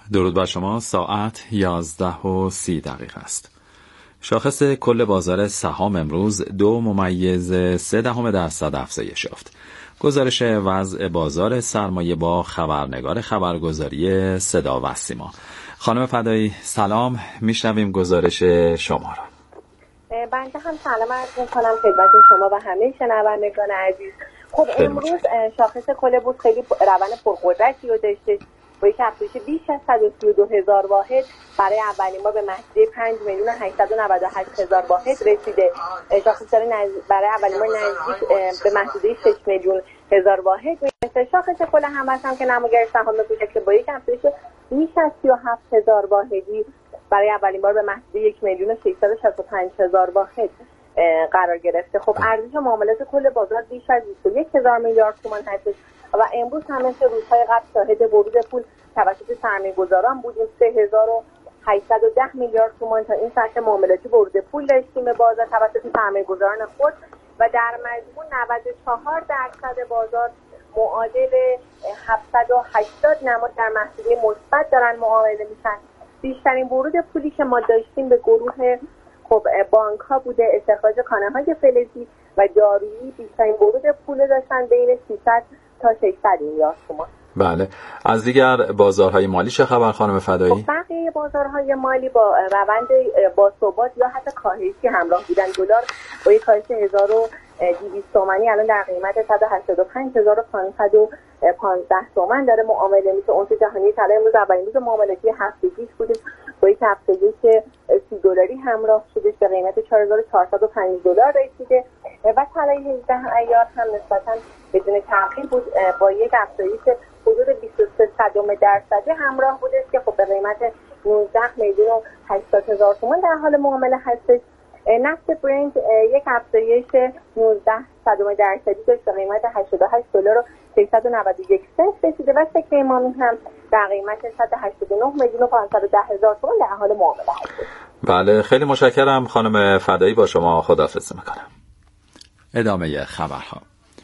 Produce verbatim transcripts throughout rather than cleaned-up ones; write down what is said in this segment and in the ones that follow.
درود بر شما. ساعت یازده و سی دقیقه است. شاخص کل بازار سهام امروز دو ممیز سه دهم درصد افزایش یافت. گزارش وضع بازار سرمایه با خبرنگار خبرگزاری صدا و سیما. خانم فدایی سلام، میشنویم گزارش شما را. بنده هم سلام عرض می‌کنم خدمت شما و همه شنوندگان عزیز. خب امروز شاخص کل بورس خیلی روند پرقدرتی رو داشته با یک افزایش بیش از صد و سی و دو هزار واحد برای اولین بار به محدوده پنج میلیون و هشتصد و نود و هشت هزار واحد رسیده. شاخص برای اولین بار نزدیک به محدوده شش میلیون هزار واحد میرسه. شاخص کل همت هم که نماگر سهام کوچک با یک افزایش بیش از سی و هفت هزار واحدی برای اولین بار به محدوده یک میلیون و ششصد و شصت و پنج هزار واحد قرار گرفته. خب ارزش معاملات کل بازار بیش از بیست و یک هزار میلیارد تومان هستش و امروز هم مثل روزهای قبل شاهد ورود پول توسط سرمایه‌گذاران بودیم. سه هزار و هشتصد و ده میلیارد تومان تا این سطح معاملاتی ورود پول داشتیم به بازار توسط سرمایه‌گذاران خود و در مجموع نود و چهار درصد بازار معادل هفتصد و هشتاد نماد در محدوده مثبت دارن معامله میشن. بیشترین ورود پولی که ما داشتیم به گروه خب بانک ها بوده، استخراج کانال‌های فلزی و دارویی بیشترین ورود پول داشتن بین سیصد تا ششصد میلیارد تومان. بله، از دیگر بازارهای مالی چه خبر خانم فدایی؟ خب بقیه بازارهای مالی با روند باثبات یا حتی کاهشی همراه بودن. دلار با یک کاهش هزار و دویست تومانی الان در قیمت صد و هشتاد و پنج هزار و پانصد و پانزده تومان داره معامله میشه. اونس جهانی طلا امروز اولین روز معاملاتی هفتگیش بوده با یک افزایش سی دلاری همراه شده به قیمت چهار هزار و چهارصد و پنج دلار رسیده و طلای هجده ایار هم نسبتاً بدون تأخیر بود با یک افزایش حدود بیست و سه صدم درصدی همراه بوده که خب به قیمت نوزده میلیون و هشتاد هزار تومان در حال معامله هستش. نفت برنت یک افزایش نوزده صدم درصدی داشت به قیمت هشتاد و هشت دلار و سیصد و نود و یک سنت رسیده و سکه ایمانی هم در قیمت صد و هشتاد و نه میلیون و پانصد و ده هزار تومان در حال معامله هست. بله، خیلی متشکرم خانم فدایی، با شما خداحافظی میکنم. ادامه خبرها.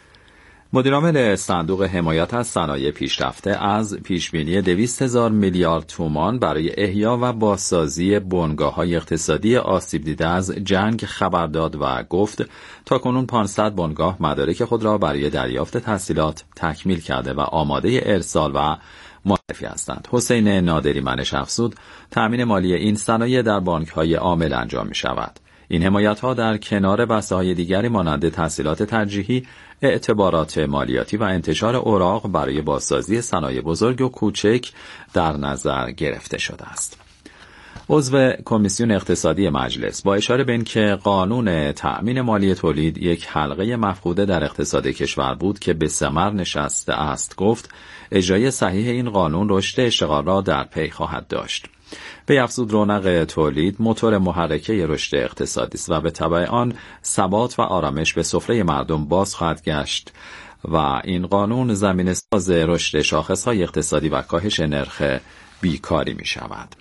مدیرعامل صندوق حمایت از صنایع پیشرفته از پیشبینی دویست هزار میلیارد تومان برای احیا و بازسازی بنگاه‌های اقتصادی آسیب دیده از جنگ خبر داد و گفت تاکنون پانصد بنگاه مدارک خود را برای دریافت تسهیلات تکمیل کرده و آماده ارسال و معرفی هستند. حسین نادری منش افزود تأمین مالی این صنایع در بانک‌های عامل انجام می‌شود. این حمایت‌ها در کنار بسته‌های دیگری مانند تسهیلات ترجیحی، اعتبارات مالیاتی و انتشار اوراق برای بازسازی صنایع بزرگ و کوچک در نظر گرفته شده است. عضو کمیسیون اقتصادی مجلس با اشاره به اینکه قانون تأمین مالی تولید یک حلقه مفقوده در اقتصاد کشور بود که به ثمر نشسته است، گفت اجرای صحیح این قانون رشد اشتغال را در پی خواهد داشت. به افزود رونق تولید موتور محرکه رشد اقتصادی است و به تبع آن ثبات و آرامش به سفره مردم باز خواهد گشت و این قانون زمینه ساز رشد شاخص‌های اقتصادی و کاهش نرخ بیکاری می شود.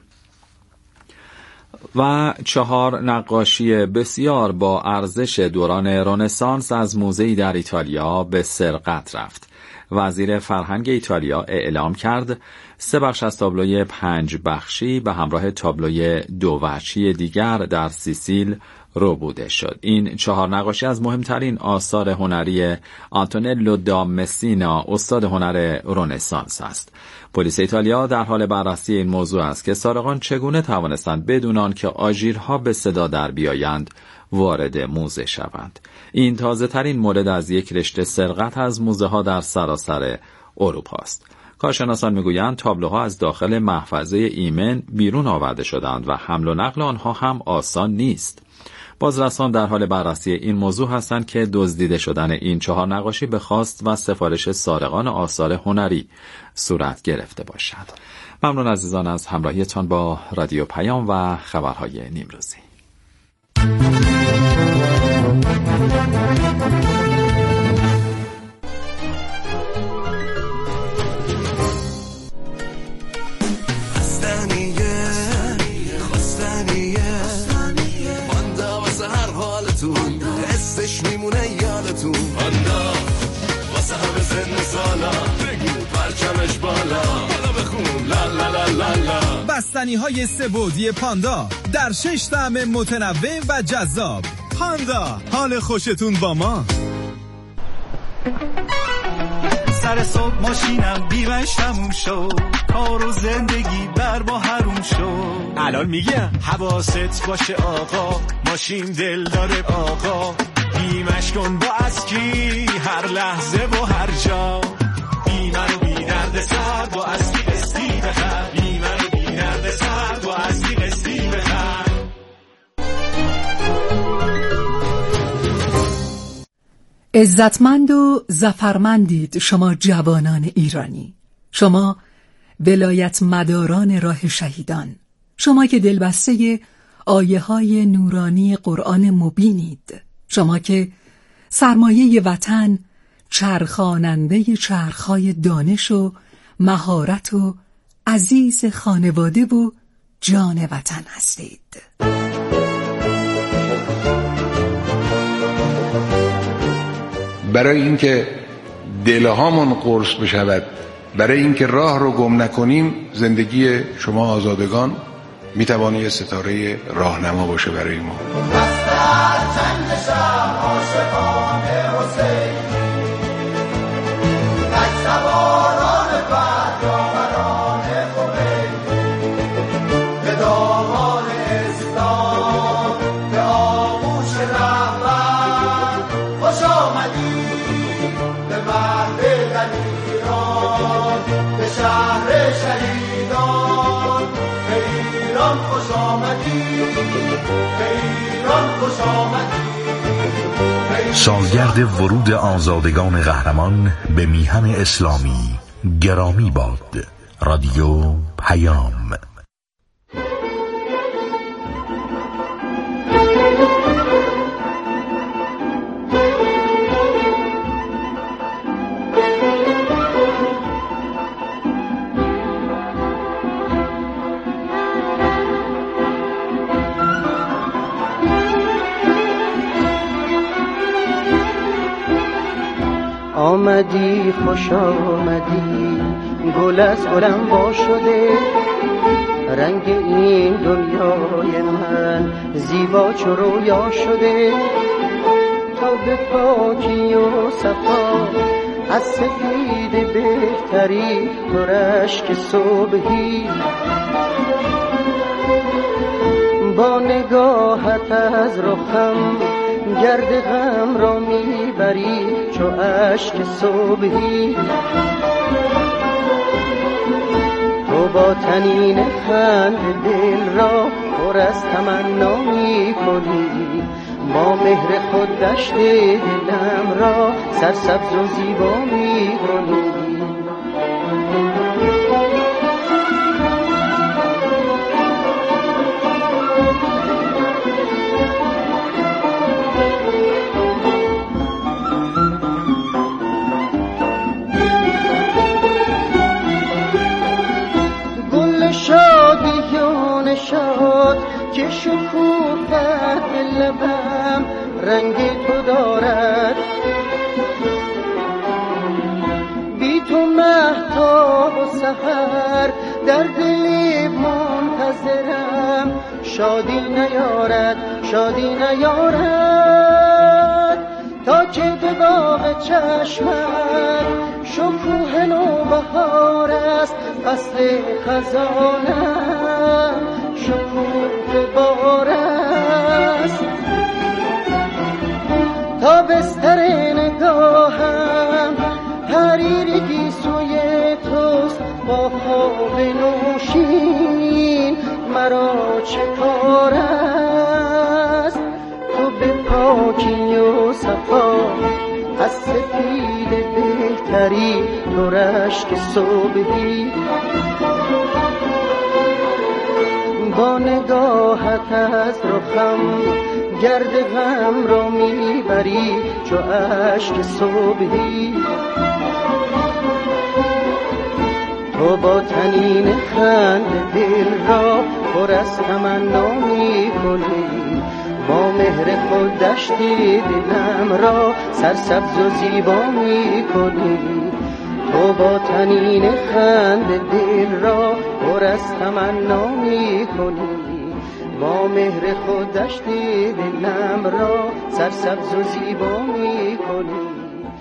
و چهار نقاشی بسیار با ارزش دوران رنسانس از موزه‌ای در ایتالیا به سرقت رفت. وزیر فرهنگ ایتالیا اعلام کرد سه بخش از تابلوی پنج بخشی به همراه تابلوی دو وجهی دیگر در سیسیل ربوده شد. این چهار نقاشی از مهمترین آثار هنری آنتونلو دا مسینا، استاد هنر رنسانس است. پلیس ایتالیا در حال بررسی این موضوع است که سارقان چگونه توانستند بدون آنکه آژیرها به صدا در بیایند وارد موزه شوند. این تازه ترین مورد از یک رشته سرقت از موزه ها در سراسر اروپا است. کارشناسان میگویند تابلوها از داخل محفظه ایمن بیرون آورده شدند و حمل و نقل آنها هم آسان نیست. بازرسان در حال بررسی این موضوع هستند که دزدیده شدن این چهار نقاشی به خواست و سفارش سارقان آثار هنری صورت گرفته باشد. ممنون عزیزان از همراهیتان با رادیو پیام و خبرهای نیمروزی. واسه همه سن سالا بگو پرچمش بالا بالا بخون لا لا لا لا لا بستنی‌های سه‌بعدی پاندا در شش طعم متنوع و جذاب. پاندا، حال خوشتون با ما. سر صبح ماشینم بیمش تموم شد، کار و زندگی بر با حروم شد. الان میگم حواست باشه آقا، ماشین دل داره آقا. بیمش کن با اسکی هر لحظه و هر جا. بیمه رو بی درد سر با اسکی قسطی بخر. بیمه رو بی درد سر با اسکی قسطی بخر. عزتمند و ظفرمندید شما جوانان ایرانی، شما ولایت مداران راه شهیدان، شما که دلبسته آیه های نورانی قرآن مبینید، شما که سرمایه وطن چرخاننده چرخهای دانش و مهارت و عزیز خانواده و جان وطن هستید. برای اینکه دلهامون قرص بشود، برای اینکه راه رو گم نکنیم، زندگی شما آزادگان میتوانه یه ستاره راهنما باشه برای ما. سالگرد ورود آزادگان قهرمان به میهن اسلامی گرامی باد. رادیو پیام. آمدی خوش آمدی، گل از گلم وا شده، رنگ این دنیای من زیبا چو رویا شده. تا به پاکی و صفا از سفید بهتری، تو رشک صبحی با نگاهت از رخم گرد غم را میبری چو اشک صبحی. تو با تنین خند دل را پر از تمنا میکنی، با مهر خود دشت دلم را سرسبز و زیبا میکنی. که شکوفت لبم رنگ تو دارد، بی تو مهتاب و سحر در دل منتظرم. شادی نیارد شادی نیارد تا که به باغ چشمت شکوه نوبهار است. فصل خزانم شکوه بار است، تا بستر نگاهم حریر گیسوی توست. با خواب نوشین مرا چه کار است؟ تو به پاکی و صفا از سفید بهتری، تو رشک صبحی با نگاهت از رخم گرد غم را میبری چو اشک صبحی. تو با تنین خند دل را پر از تمنا میکنی، با مهر خود دشت دلم را سرسبز و زیبا میکنی. تو با تنین خند دل را پر از تمنا می کنی، با مهر خود دشتی دلم را سرسبز و زیبا می کنی.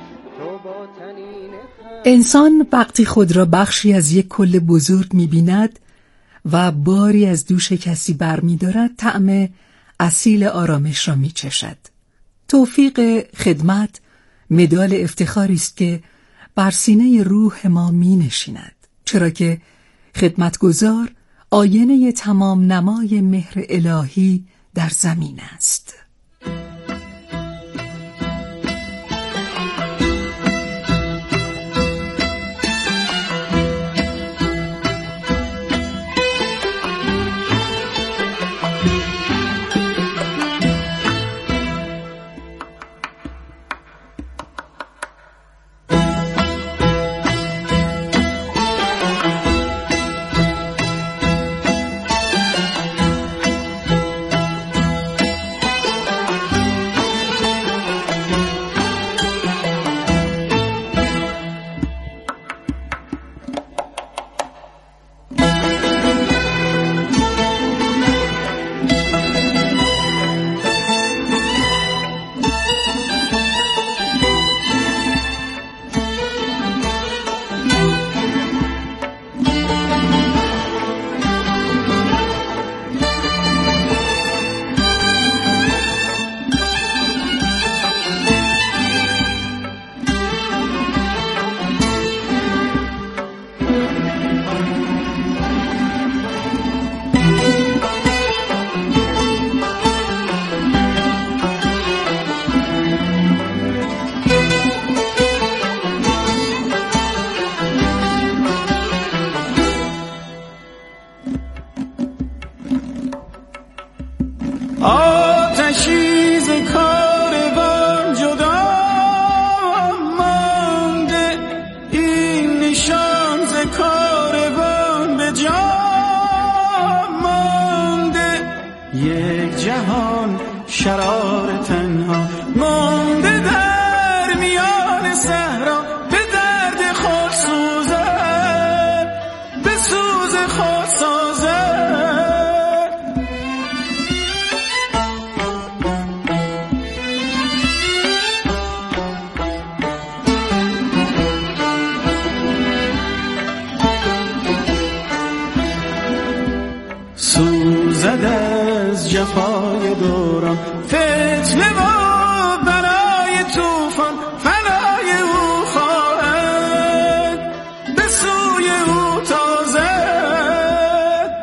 انسان وقتی خود را بخشی از یک کل بزرگ می‌بیند و باری از دوش کسی برمی‌دارد، طعم اصیل آرامش را می‌چشد. توفیق خدمت مدال افتخاری است که بر سینه روح ما می‌نشیند، چرا که خدمتگزار آینه تمام نمای مهر الهی در زمین است. آتشی ز کاروان جدا مانده، این نشان ز کاروان به جا مانده. یک جهان شرار تنها مانده در میان صحرا، به درد خود سوزد، به سوز خود سازد. سوزد از جفای دوران، فتنه و بلای توفان، فنای او خواهد به سوی او تازد.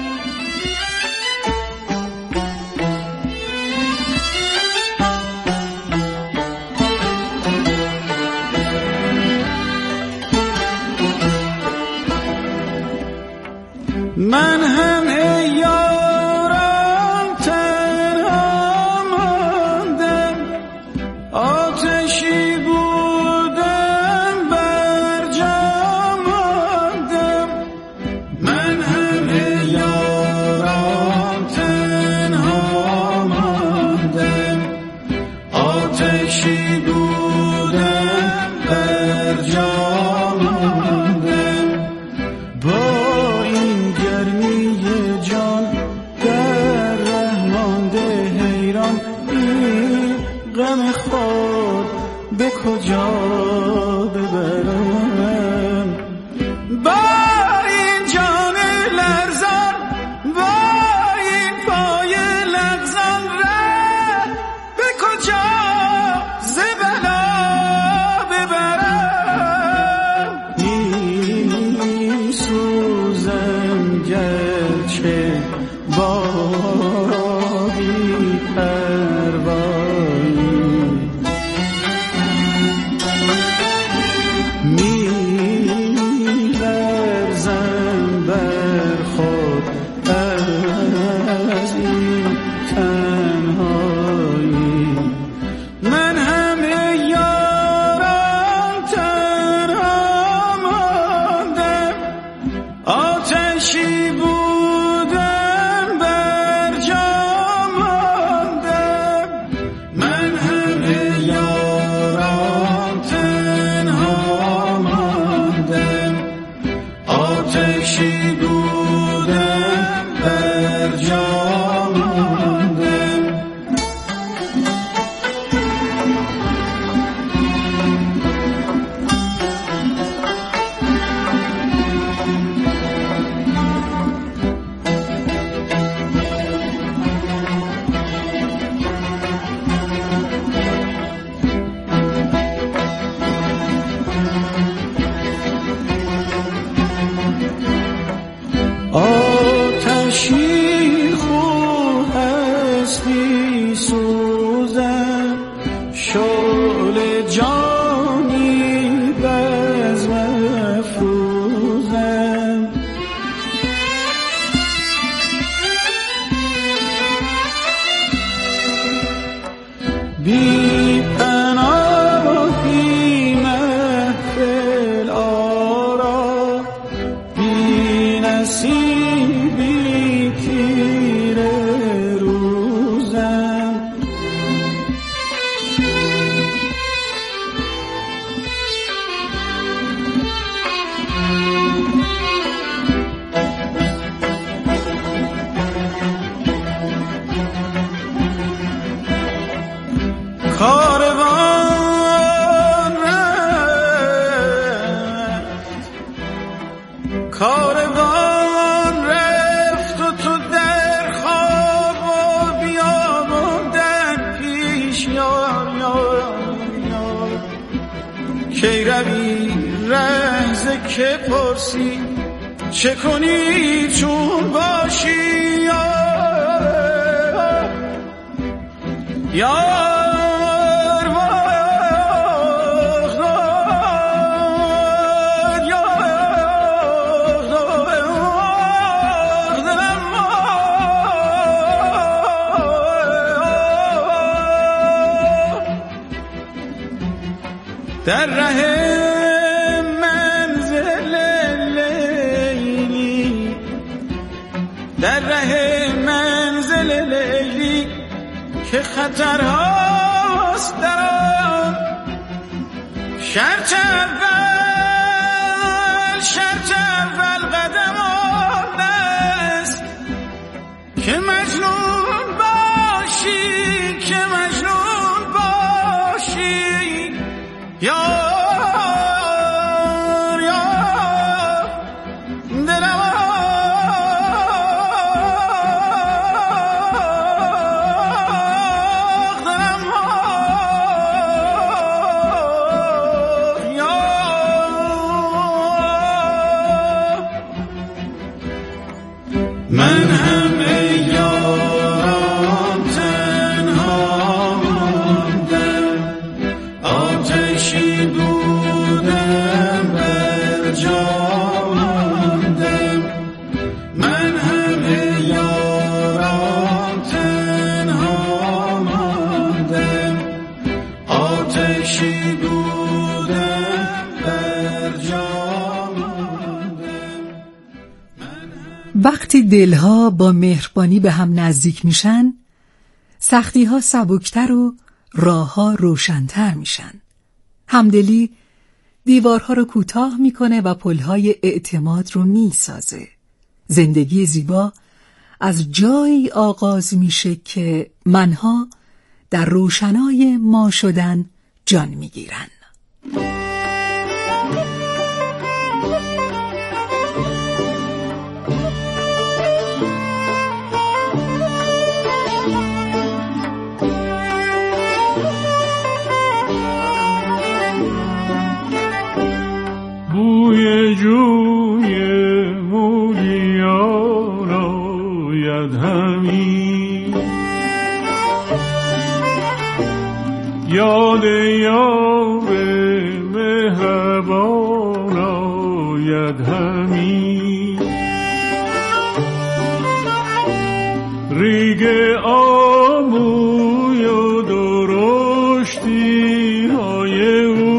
من هم ای یارم تنها ماندم، آتشی بودم بر جا ماندم. من هم ای یارم تنها ماندم، آتشی بودم بر جا ماندم. با غم خود به کجا ببرم؟ با این جان لرزان، با این پای لغزان، ره به کجا ز بلا ببرم؟ می سوزم گرچه با بی پروایی، می لرزم بر خود از این تنهایی. من همه یارم تنها ماندم، آتشی بودم بر جا ماندم. من همه یارم تنها ماندم، آتشی بودم آتشی خود هستی سوزم، شعله جانی بزم افروزم. بی پناهی محفل آرا، بی نصیبی تیره روزم. کاروان رفت، کاروان رفت و تو در خواب و بیابان در پیش یار یار یار. کی روی رهزه که پرسی چه کنی چون باشی یار یار. در ره منزل لیلی، در ره منزل لیلی که خطرهاست در آن. شرط اول شرط اول قدم آن است که مجنون باشی، که مجنون باشی یار یار. دلم آخ دلم آخ یار. من هم ای یارم تنها ماندم، آتشی بودم بر جا ماندم. من همه یارم تنها ماندم، آتشی بودم بر جا ماندم. وقتی دلها با مهربانی به هم نزدیک میشن، سختی‌ها سبکتر و راه‌ها روشن‌تر میشن. همدلی دیوارها رو کوتاه میکنه و پلهای اعتماد رو میسازه. زندگی زیبا از جایی آغاز میشه که منها در روشنای ما شدن جان میگیرن. بوی جوی مولیان آید همی، یاد یار مهربان آید همی. ریگ آموی و درشتی های او،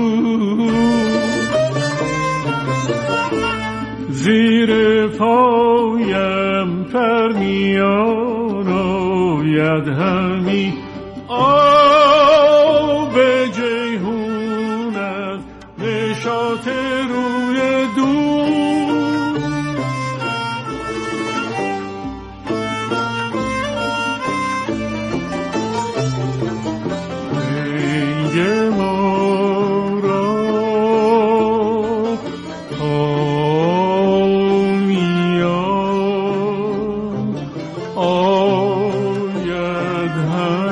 زیر پایم پرنیان آید همی. آب جیهون از نشاط روی دور، رنگ ما را آمیان آید هم.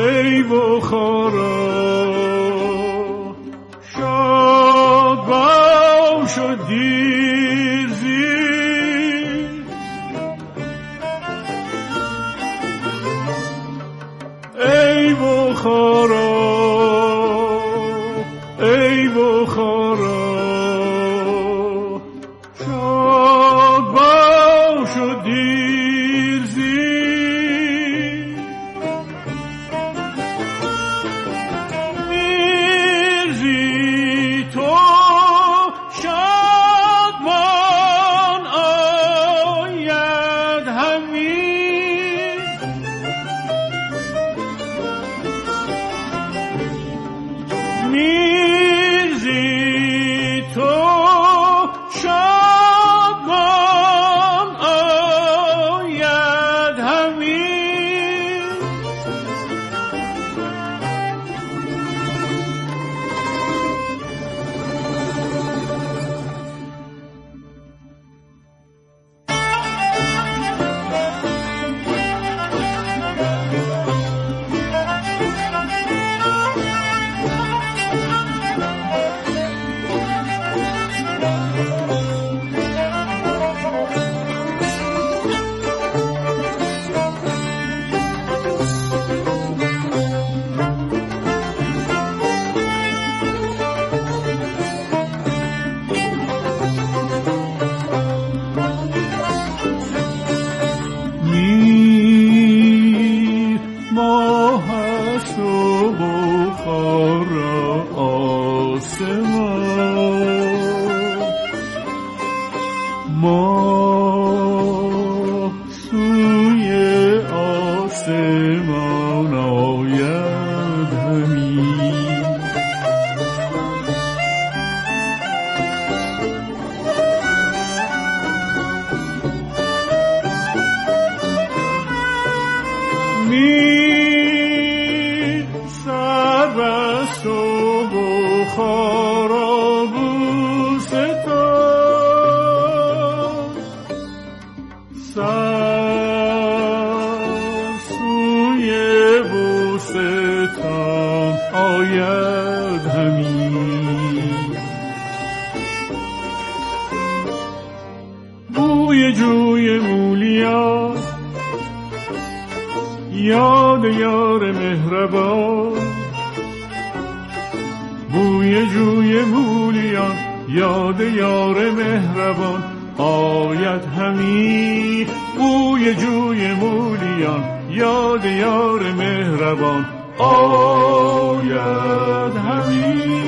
ای بخارا شاد باش و دیر زیر ای بخارا ای بخارا شاد باش و دیر زیر میرزی تو شادمان آید همین میرزی تو شادمان آید همین میر ماه است و بخارا آسمان ماه سوی آسمان آید همین میر سربست و بخارا بوستان سر سوی بوستان آید همین بوی جوی مولیا یاد یار مهربان بوی جوی مولیان یاد یار مهربان آید همی بوی جوی مولیان یاد یار مهربان آید همی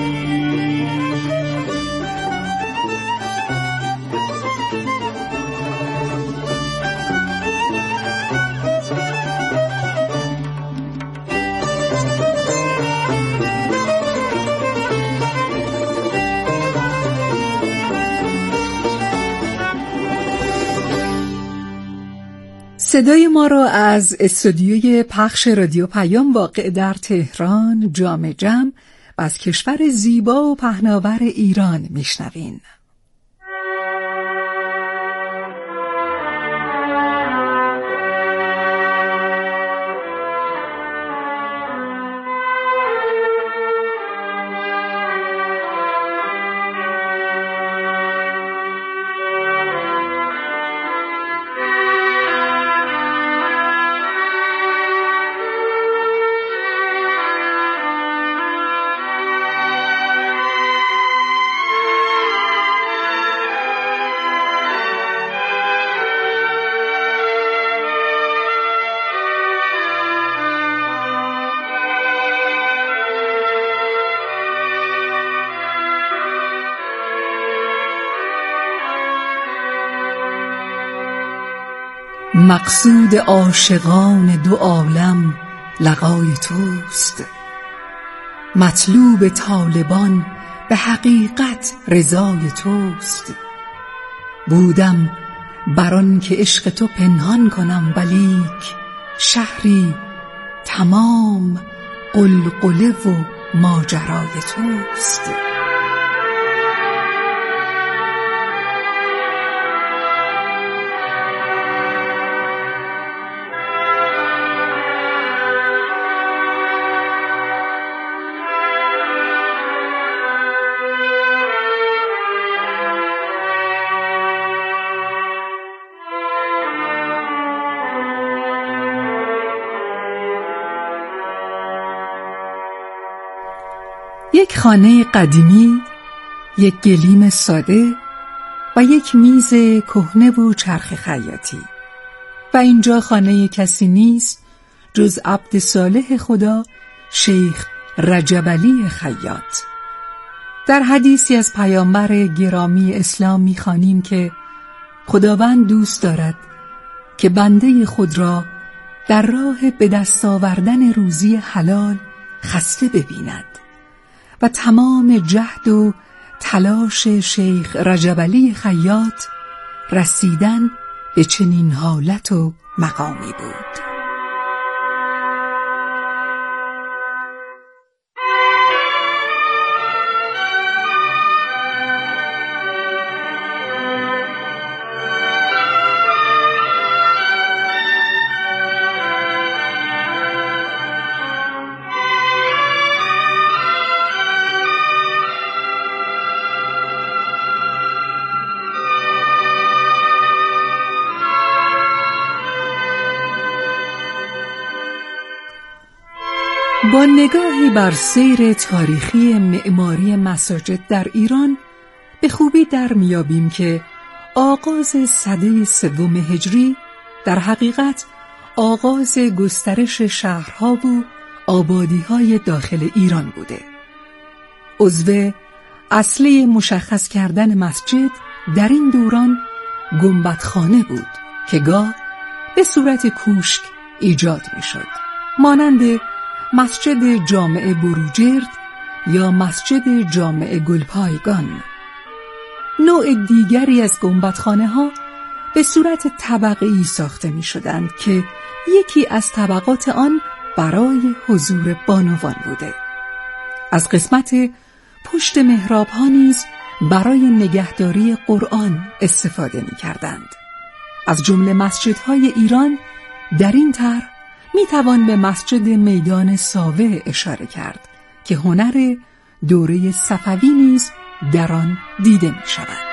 صدای ما را از استودیوی پخش رادیو پیام واقع در تهران جام جم و از کشور زیبا و پهناور ایران میشنوین. مقصود عاشقان دو عالم لقای توست، مطلوب طالبان به حقیقت رضای توست. بودم بران که عشق تو پنهان کنم، ولیک شهری تمام قلقله و ماجرای توست. یک خانه قدیمی، یک گلیم ساده و یک میز کهنه و چرخ خیاطی. و اینجا خانه کسی نیست جز عبد صالح خدا شیخ رجب علی خیاط. در حدیثی از پیامبر گرامی اسلام می‌خوانیم که خداوند دوست دارد که بنده خود را در راه به دست آوردن روزی حلال خسته ببیند و تمام جهد و تلاش شیخ رجب علی خیاط رسیدن به چنین حالت و مقامی بود. با نگاهی بر سیر تاریخی معماری مساجد در ایران به خوبی در میابیم که آغاز سده سوم هجری در حقیقت آغاز گسترش شهرها و آبادی‌های داخل ایران بوده. عضو اصلی مشخص کردن مسجد در این دوران گنبدخانه بود که گاه به صورت کوشک ایجاد میشد، مانند مسجد جامع بروجرد یا مسجد جامع گلپایگان. نوع دیگری از گنبدخانه‌ها به صورت طبقه‌ای ساخته می‌شدند که یکی از طبقات آن برای حضور بانوان بوده. از قسمت پشت محراب‌ها نیز برای نگهداری قرآن استفاده می‌کردند. از جمله مسجدهای ایران در این طرح می توان به مسجد میدان ساوه اشاره کرد که هنر دوره صفوی نیز در آن دیده می شود.